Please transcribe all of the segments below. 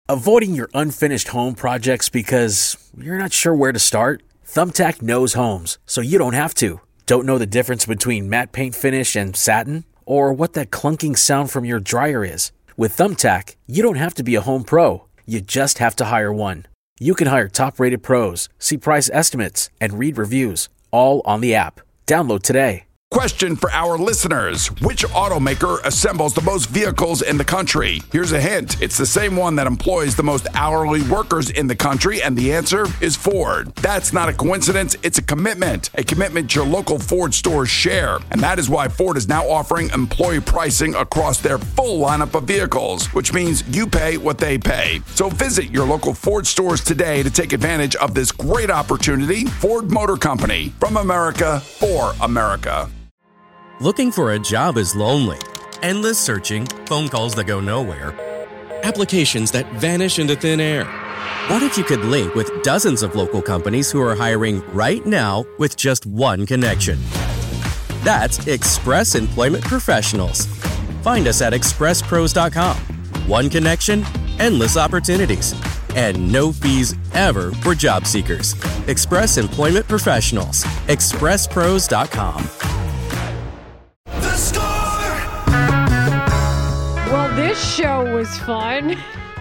Avoiding your unfinished home projects because you're not sure where to start? Thumbtack knows homes, so you don't have to. Don't know the difference between matte paint finish and satin? Or what that clunking sound from your dryer is? With Thumbtack, you don't have to be a home pro. You just have to hire one. You can hire top-rated pros, see price estimates, and read reviews, all on the app. Download today. Question for our listeners. Which automaker assembles the most vehicles in the country? Here's a hint. It's the same one that employs the most hourly workers in the country, and the answer is Ford. That's not a coincidence. It's a commitment your local Ford stores share. And that is why Ford is now offering employee pricing across their full lineup of vehicles, which means you pay what they pay. So visit your local Ford stores today to take advantage of this great opportunity. Ford Motor Company, from America for America. Looking for a job is lonely. Endless searching, phone calls that go nowhere, applications that vanish into thin air. What if you could link with dozens of local companies who are hiring right now with just one connection? That's Express Employment Professionals. Find us at expresspros.com. One connection, endless opportunities, and no fees ever for job seekers. Express Employment Professionals. expresspros.com. Well, this show was fun.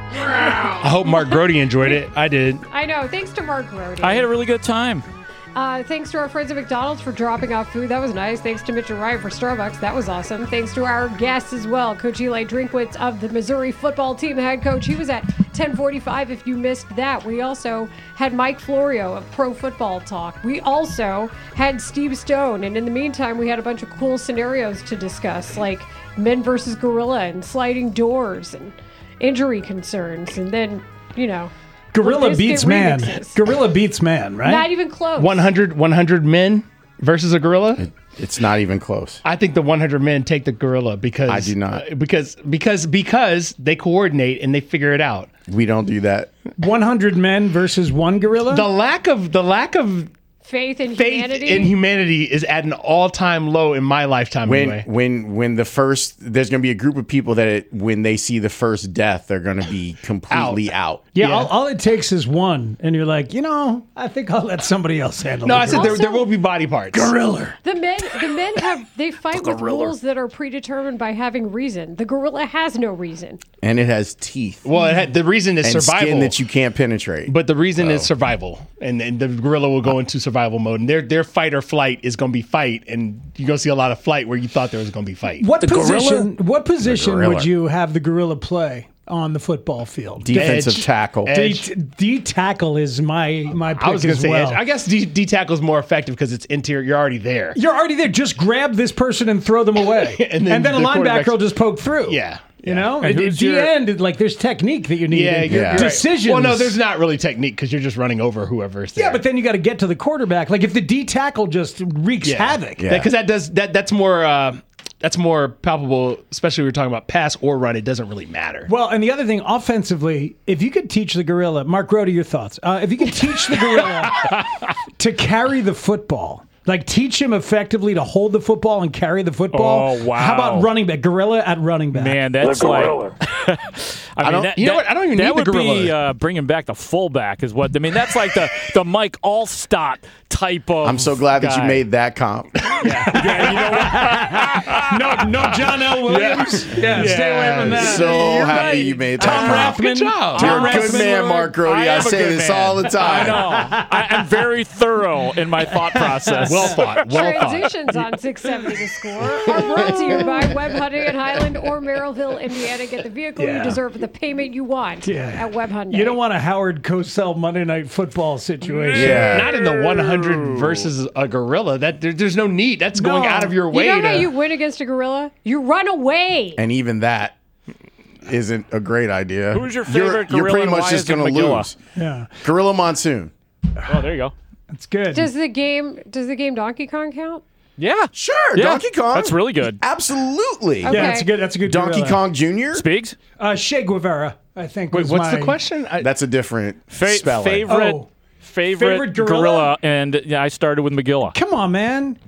I hope Mark Grody enjoyed it. I did. I know. Thanks to Mark Grody. I had a really good time. Thanks to our friends at McDonald's for dropping off food. That was nice. Thanks to Mitch and Ryan for Starbucks. That was awesome. Thanks to our guests as well. Coach Eli Drinkwitz of the Missouri football team, the head coach. He was at 10:45 if you missed that. We also had Mike Florio of Pro Football Talk. We also had Steve Stone. And in the meantime, we had a bunch of cool scenarios to discuss, like men versus gorilla and sliding doors and injury concerns. And then, you know, Gorilla beats man. Gorilla beats man, right? Not even close. 100 men versus a gorilla? It's not even close. I think the 100 men take the gorilla because I do not. Because they coordinate and they figure it out. We don't do that. 100 men versus one gorilla? The lack of faith in humanity is at an all-time low in my lifetime. When the first, there's going to be a group of people that when they see the first death, they're going to be completely out. Yeah. All it takes is one, and you're like, I think I'll let somebody else handle it. No, I said there will be body parts. Gorilla. The men they fight with rules that are predetermined by having reason. The gorilla has no reason, and it has teeth. Well, the reason is and survival, skin that you can't penetrate. But the reason is survival, and the gorilla will go into survival mode, and their fight or flight is going to be fight, and you're going to see a lot of flight where you thought there was going to be fight. What position would you have the gorilla play on the football field? Defensive tackle. D tackle is my pick. I was going to say well. edge. I guess D tackle is more effective because it's interior. You're already there. Just grab this person and throw them away, and then a linebacker will just poke through. Yeah. You know, at the end, there's technique that you need. Yeah, decisions. Well, no, there's not really technique because you're just running over whoever is there. Yeah, but then you got to get to the quarterback. Like if the D tackle just wreaks havoc, because that's more palpable. Especially when we're talking about pass or run, it doesn't really matter. Well, and the other thing, offensively, if you could teach the gorilla, Mark Grody, your thoughts. If you could teach the gorilla to carry the football. Like, teach him effectively to hold the football and carry the football. Oh, wow. How about running back? Gorilla at running back. Man, that's like... I don't even need the gorilla. That would be bringing back the fullback is what... I mean, that's like the Mike Allstott type of I'm so glad guy. that you made that comp. Yeah, you know what? no John L. Williams. Yeah, stay away from that. So happy you made that comp. Good job. You're a good man, Mark Grody. I say this all the time. I know. I'm very thorough in my thought process. Well thought. Transitions on 670 The Score are brought to you by Webb Hyundai in Highland or Merrillville, Indiana. Get the vehicle you deserve for the payment you want at Webb Hyundai. You don't want a Howard Cosell Monday Night Football situation. Yeah. Not in the 100 versus a gorilla. There's no need. That's going out of your way. You know how you win against a gorilla? You run away. And even that isn't a great idea. Who's your favorite gorilla? You're pretty much just going to lose. Yeah. Gorilla Monsoon. Oh, there you go. That's good. Does the game Donkey Kong count? Yeah. Sure, Yeah. Donkey Kong. That's really good. Absolutely. Okay. Yeah, that's a good Donkey gorilla. Kong Jr.? Speaks? Che Guevara, I think. Wait, was what's my... the question? That's a different spelling. Favorite gorilla, and I started with Magilla. Come on, man.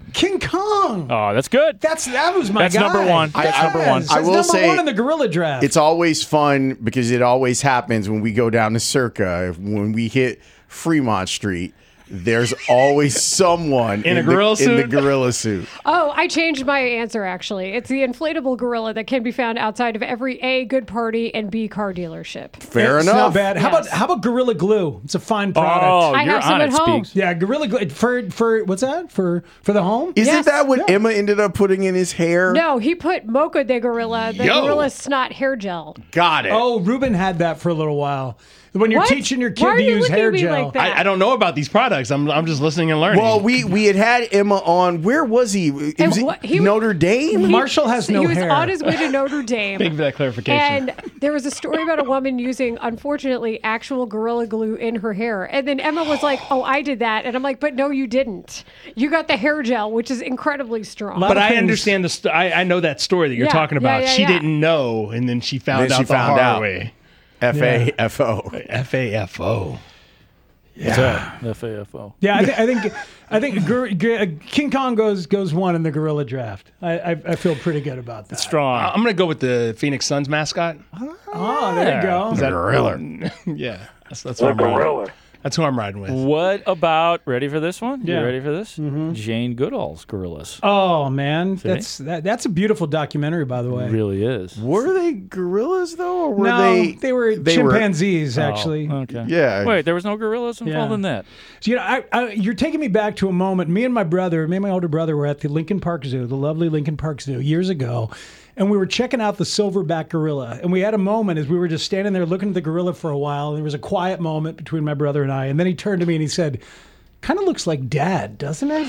King Kong. Oh, that's good. That was my guy. That's number one. That's number one. I will number say one in the gorilla draft. It's always fun because it always happens when we go down to Circa. When we hit Fremont Street, there's always someone in a gorilla suit. In the gorilla suit. Oh, I changed my answer, actually. It's the inflatable gorilla that can be found outside of every A, good party, and B, car dealership. Fair it's enough. Not bad. Yes. How about Gorilla Glue? It's a fine product. Oh, I you're have some on at it, home. Speaks. Yeah, Gorilla Glue for what's that? For the home? Isn't Yes. that what Emma ended up putting in his hair? No, he put Mocha de Gorilla, the gorilla snot hair gel. Got it. Oh, Ruben had that for a little while. When you're What? teaching your Why kid are to you use looking hair at me gel. like that? I don't know about these products. I'm just listening and learning. Well, we had Emma on. Where was he? And Was what- it he- Notre Dame? Marshall has no He was hair. on his way to Notre Dame. Thank you for that clarification. And there was a story about a woman using, unfortunately, actual Gorilla Glue in her hair. And then Emma was like, oh, I did that. And I'm like, but no, you didn't. You got the hair gel, which is incredibly strong. Lot But of I things. understand I know that story that you're Yeah, talking about. yeah, She yeah. didn't know, and then she found Then out she the found hard out. way. FAFO. FAFO. Yeah. FAFO. Yeah, I think King Kong goes one in the gorilla draft. I feel pretty good about that. Strong. I'm going to go with the Phoenix Suns mascot. Oh, there you go. Is that gorilla? Yeah, that's what I'm riding with. That's who I'm riding with. What about, ready for this one? Yeah. You ready for this? Jane Goodall's Gorillas. Oh man, See? that's a beautiful documentary, by the way. It really is. Were they gorillas though, or were No, they were chimpanzees actually. Oh, okay. Yeah. Wait, there was no gorillas involved Yeah. in that? So, you're taking me back to a moment. Me and my older brother, were at the Lincoln Park Zoo, the lovely Lincoln Park Zoo, years ago, and we were checking out the silverback gorilla. And we had a moment as we were just standing there looking at the gorilla for a while. And there was a quiet moment between my brother and I. And then he turned to me and he said, "Kind of looks like Dad, doesn't it?"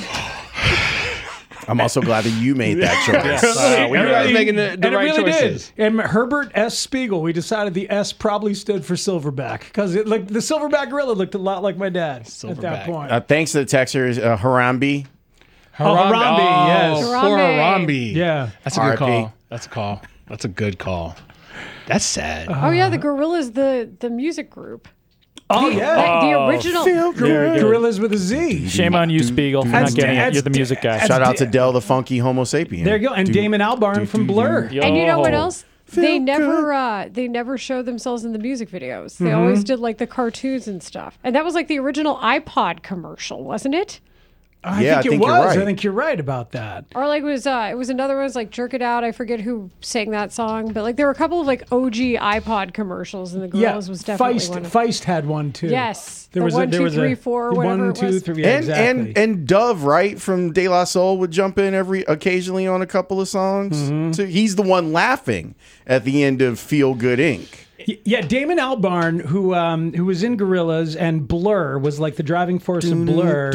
I'm also glad that you made that choice. Everybody's making the And it right really choices. did. And Herbert S. Spiegel, we decided the S probably stood for silverback because the silverback gorilla looked a lot like my dad at that Silverback. point. Thanks to the texters, Harambe. Harambe, yes. Poor Harambe. Yeah. That's a good RIP. call. That's a call. That's a good call. That's sad. Oh, yeah, the Gorillas, the music group. Oh, yeah. The original. Gorillas with a Z. Shame on you, Spiegel, for not getting it. You're the music guy. Shout out to Del the Funky Homo Sapien. There you go. And Damon Albarn from Blur. And you know what Yo. else? They never showed themselves in the music videos. They always did like the cartoons and stuff. And that was like the original iPod commercial, wasn't it? Yeah, I think it you're was. right. I think you're right about that. Or like it was another one. It was like Jerk It Out. I forget who sang that song, but like there were a couple of like OG iPod commercials, and the Gorillas was definitely one of them. Feist had one too. Yes, There the was 1, 2, 3, a 4, whatever 1, it 2, was. 3. Yeah, exactly. and Dove, right, from De La Soul would jump in occasionally on a couple of songs. So he's the one laughing at the end of Feel Good Inc. Yeah, Damon Albarn, who was in Gorillaz and Blur, was like the driving force of Blur.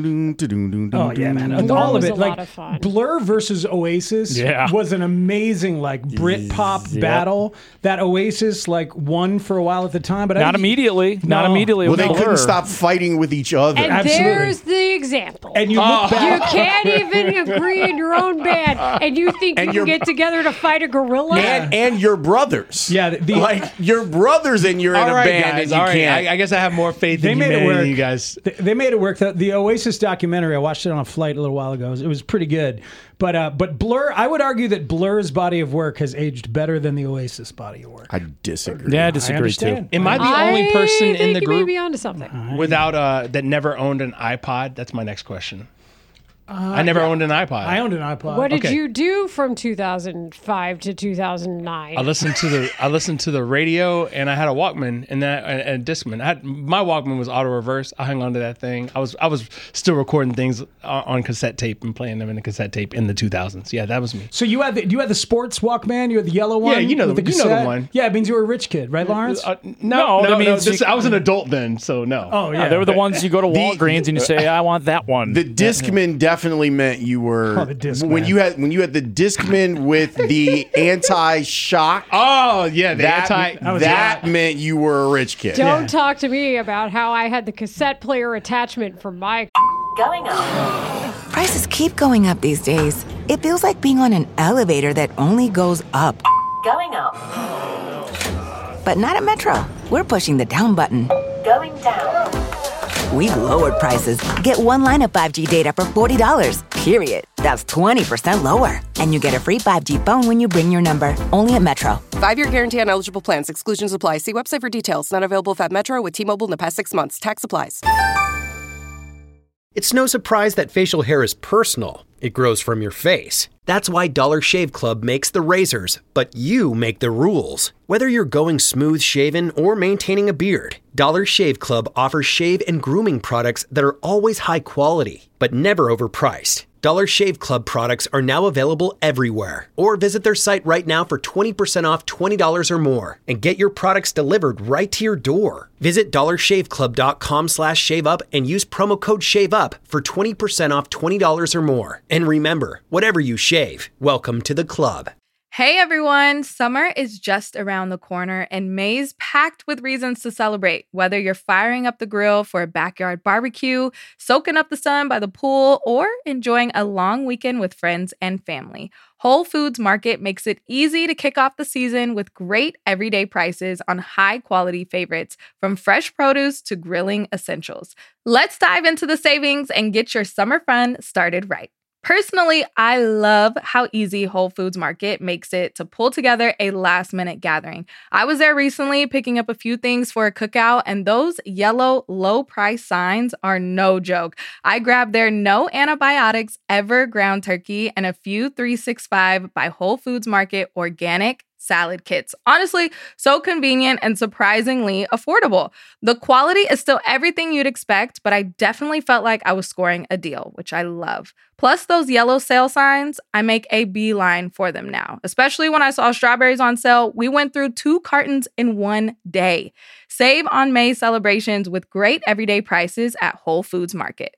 Oh yeah, man! Blur All of was it, a like lot of fun. Blur versus Oasis, was an amazing like Brit pop battle. That Oasis like won for a while at the time, but Not immediately. Not No. immediately. Well, with they Blur. couldn't stop fighting with each other. And Absolutely. there's the example. And you look You back. can't even agree in your own band, and you think And you you're- can get together to fight a gorilla? and your brothers. Yeah, like your brothers and you're in All a right, band guys. and you All right. can't. I guess I have more faith They in made it humanity work. than you guys. They made it work. The Oasis documentary, I watched it on a flight a little while ago. It was pretty good. But Blur, I would argue that Blur's body of work has aged better than the Oasis body of work. I disagree. Yeah, I I disagree too. understand. Am I the only person in think the you may group be onto something. without that never owned an iPod? That's my next question. I never owned an iPod. I owned an iPod. What did Okay. you do from 2005 to 2009? I listened to the radio, and I had a Walkman and a Discman. My Walkman was auto reverse. I hung onto that thing. I was still recording things on cassette tape and playing them in the cassette tape in the 2000s. Yeah, that was me. So you had the sports Walkman. You had the yellow one. Yeah, you know with the cassette? one. Yeah, it means you were a rich kid, right, Lawrence? No, that means you- I was an adult then, so no. Oh yeah, They were the ones you go to Walgreens and you say, I want that one. The Discman definitely meant you were Oh, the Discman. when you had the Discman with the anti-shock. Oh yeah, the that meant you were a rich kid. Don't talk to me about how I had the cassette player attachment for my. Going up. Prices keep going up these days. It feels like being on an elevator that only goes up. Going up. But not at Metro. We're pushing the down button. Going down. We've lowered prices. Get one line of 5G data for $40. period. That's 20% lower. And you get a free 5G phone when you bring your number. Only at Metro. 5-year guarantee on eligible plans. Exclusions apply. See website for details. Not available at Metro with T-Mobile in the past 6 months. Tax applies. It's no surprise that facial hair is personal. It grows from your face. That's why Dollar Shave Club makes the razors, but you make the rules. Whether you're going smooth shaven or maintaining a beard, Dollar Shave Club offers shave and grooming products that are always high quality, but never overpriced. Dollar Shave Club products are now available everywhere. Or visit their site right now for 20% off $20 or more and get your products delivered right to your door. Visit dollarshaveclub.com/shaveup and use promo code SHAVEUP for 20% off $20 or more. And remember, whatever you shave, welcome to the club. Hey everyone, summer is just around the corner and May's packed with reasons to celebrate. Whether you're firing up the grill for a backyard barbecue, soaking up the sun by the pool, or enjoying a long weekend with friends and family, Whole Foods Market makes it easy to kick off the season with great everyday prices on high-quality favorites, from fresh produce to grilling essentials. Let's dive into the savings and get your summer fun started right. Personally, I love how easy Whole Foods Market makes it to pull together a last-minute gathering. I was there recently picking up a few things for a cookout, and those yellow low-price signs are no joke. I grabbed their no antibiotics ever ground turkey and a few 365 by Whole Foods Market organic salad kits. Honestly, so convenient and surprisingly affordable. The quality is still everything you'd expect, but I definitely felt like I was scoring a deal, which I love. Plus those yellow sale signs, I make a beeline for them now. Especially when I saw strawberries on sale, we went through 2 cartons in one day. Save on May celebrations with great everyday prices at Whole Foods Market.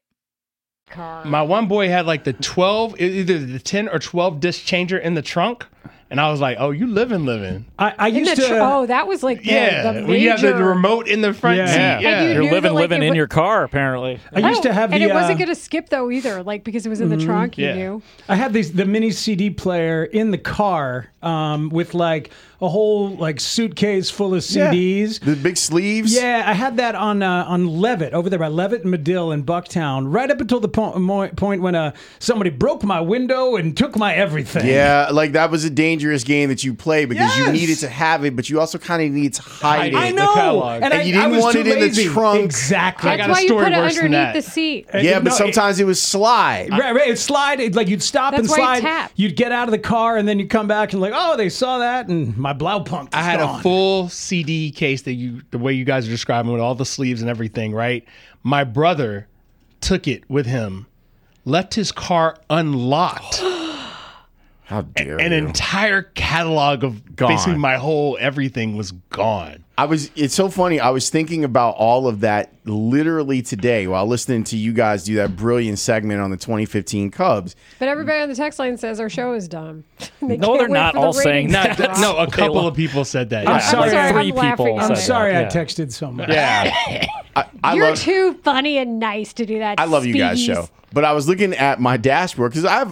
My one boy had like the 12, either the 10 or 12 disc changer in the trunk. And I was like, "Oh, you living." I used to. That was like the major. When you have the remote in the front seat. Yeah. You're living in your car, apparently. I used to have and it wasn't going to skip though either, like because it was in the trunk. You knew. I had the mini CD player in the car with like a whole like suitcase full of CDs. The big sleeves. Yeah, I had that on Levitt over there by Levitt and Medill in Bucktown, right up until the point when somebody broke my window and took my everything. Yeah, like that was a dangerous game that you play because you needed to have it, but you also kind of needed to hide it. I know, and you didn't want it in the trunk. Exactly. That's why you put it underneath the seat. Yeah, but sometimes it was slide. Right, it'd slide. Like you'd stop and slide. You'd get out of the car and then you'd come back and like, oh, they saw that and my Blaupunk. I had a full CD case the way you guys are describing with all the sleeves and everything, right? My brother took it with him, left his car unlocked. How dare An you. entire catalog of basically my whole everything was gone. It's so funny. I was thinking about all of that literally today while listening to you guys do that brilliant segment on the 2015 Cubs. But everybody on the text line says our show is dumb. No, they're not all saying that. No, a couple of people said that. I'm sorry. 3 people said I'm sorry that. I texted so much. Yeah. You're too funny and nice to do that. I love you guys' show. But I was looking at my dashboard because I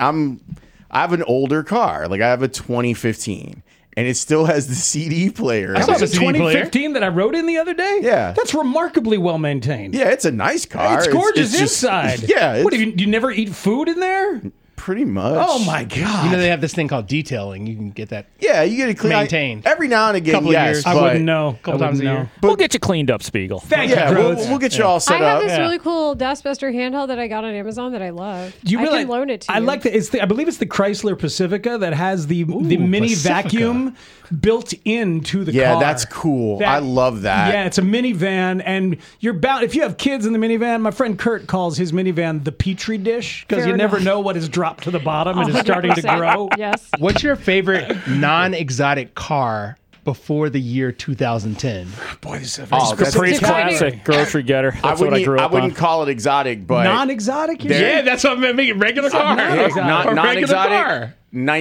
have an older car. Like I have a 2015. And it still has the CD player. I saw the 2015 that I rode in the other day. Yeah. That's remarkably well maintained. Yeah, it's a nice car. It's gorgeous inside. Yeah. What, do you never eat food in there? Pretty much. Oh, my God. You know, they have this thing called detailing. You can get that you get it clean. maintained. Every now and again, couple yes. years. I wouldn't know. Couple times a year. We'll get you cleaned up, Spiegel. Thank you, we'll get you all set I up. have this really cool Dustbuster handheld that I got on Amazon that I love. I can loan it to you. I like that. I believe it's the Chrysler Pacifica that has the mini Pacifica. vacuum built into the car. Yeah, that's cool. I love that. Yeah, it's a minivan, and you're bound. If you have kids in the minivan, my friend Kurt calls his minivan the Petri dish because you never know what has dropped to the bottom and is starting to grow. Yes. What's your favorite non-exotic car before the year 2010? Boy, this is a very Caprice Classic Grocery Getter. That's what I grew up on. I wouldn't call it exotic, but non-exotic. Yeah, that's what I mean. Regular car. Non-exotic.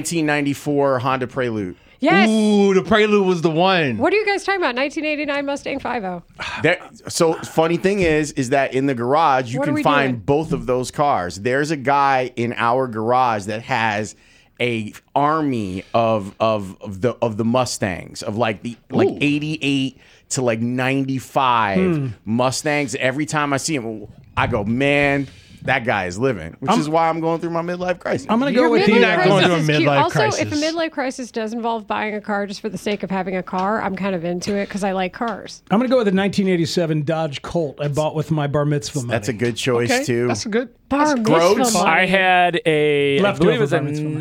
1994 Honda Prelude. Yes. Ooh, the Prelude was the one. What are you guys talking about? 1989 Mustang 5.0. So funny thing is that in the garage you What are can we find doing? both of those cars. There's a guy in our garage that has a army of the Mustangs of like 88 to like 95 Mustangs. Every time I see him, I go, man, that guy is living, which is why I'm going through my midlife crisis. I'm going to go with you. Not going through a midlife crisis. Also, if a midlife crisis does involve buying a car just for the sake of having a car, I'm kind of into it because I like cars. I'm going to go with a 1987 Dodge Colt I bought with my bar mitzvah money. That's a good choice, too. That's a good bar mitzvah money. I had I believe it was a bar mitzvah money.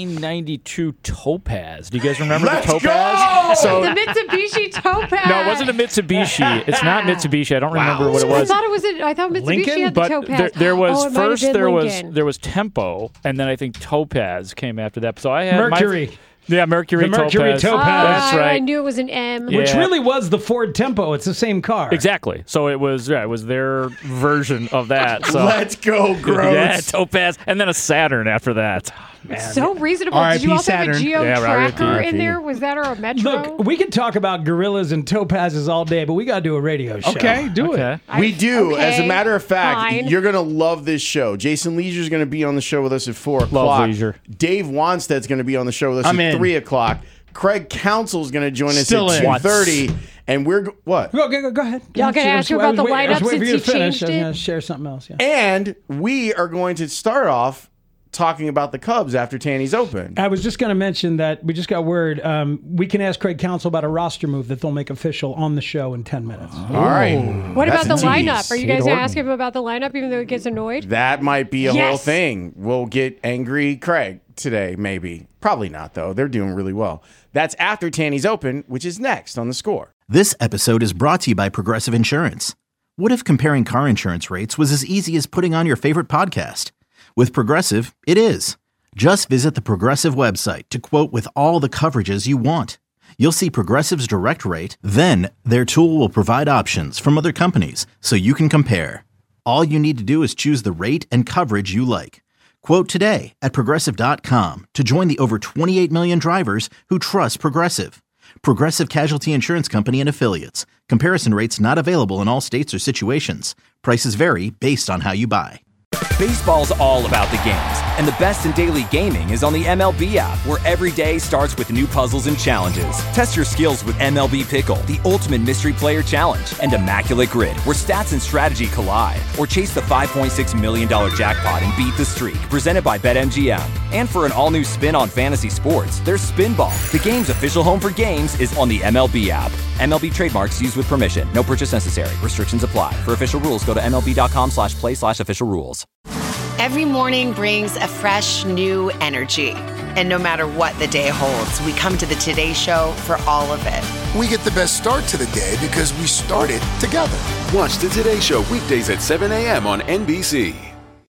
1992 Topaz. Do you guys remember Let's the Topaz? go! The Mitsubishi Topaz. No, it wasn't a Mitsubishi. It's not Mitsubishi. I don't remember what it was. I thought Mitsubishi Lincoln? had the But Topaz. there was it might have been Lincoln. there was Tempo, and then I think Topaz came after that. So I had Mercury. Mercury The Mercury Topaz. Topaz. That's right. I knew it was an M. Which Yeah. really was the Ford Tempo. It's the same car. Exactly. So it was their version of that. So Let's go, Gross. yeah, Topaz, and then a Saturn after that. Man. So reasonable. Did R.I.P. you also have a Saturn. Geo Yeah, Tracker R.I.P. in there? Was that or a Metro? Look, we could talk about gorillas and topazes all day, but we got to do a radio show. Okay, do it. We do. Okay, As a matter of fact, fine. you're going to love this show. Jason Leisure's going to be on the show with us at 4 o'clock. Leisure. Dave Wanstead's going to be on the show with us I'm at in. 3 o'clock. Craig Council's going to join us Still at in. 2:30. And we're... What? Go ahead. Y'all can ask you about the I was lineup waiting for since you you to finish. changed I was it. going to share something else. Yeah. And we are going to start off talking about the Cubs after Tanny's Open. I was just going to mention that we just got word. We can ask Craig Council about a roster move that they'll make official on the show in 10 minutes. All right. What That's about the a tease. lineup? Are you guys going to ask him about the lineup even though he gets annoyed? That might be a Yes. whole thing. We'll get angry Craig today, maybe. Probably not, though. They're doing really well. That's after Tanny's Open, which is next on The Score. This episode is brought to you by Progressive Insurance. What if comparing car insurance rates was as easy as putting on your favorite podcast? With Progressive, it is. Just visit the Progressive website to quote with all the coverages you want. You'll see Progressive's direct rate, then their tool will provide options from other companies so you can compare. All you need to do is choose the rate and coverage you like. Quote today at Progressive.com to join the over 28 million drivers who trust Progressive. Progressive Casualty Insurance Company and Affiliates. Comparison rates not available in all states or situations. Prices vary based on how you buy. Baseball's all about the games, and the best in daily gaming is on the MLB app, where every day starts with new puzzles and challenges. Test your skills with MLB Pickle, the ultimate mystery player challenge, and Immaculate Grid, where stats and strategy collide. Or chase the $5.6 million jackpot and beat the streak, presented by BetMGM. And for an all-new spin on fantasy sports, there's Spinball. The game's official home for games is on the MLB app. MLB trademarks used with permission. No purchase necessary. Restrictions apply. For official rules, go to MLB.com/play/official rules. Every morning brings a fresh, new energy. And no matter what the day holds, we come to the Today Show for all of it. We get the best start to the day because we started together. Watch the Today Show weekdays at 7 a.m. on NBC.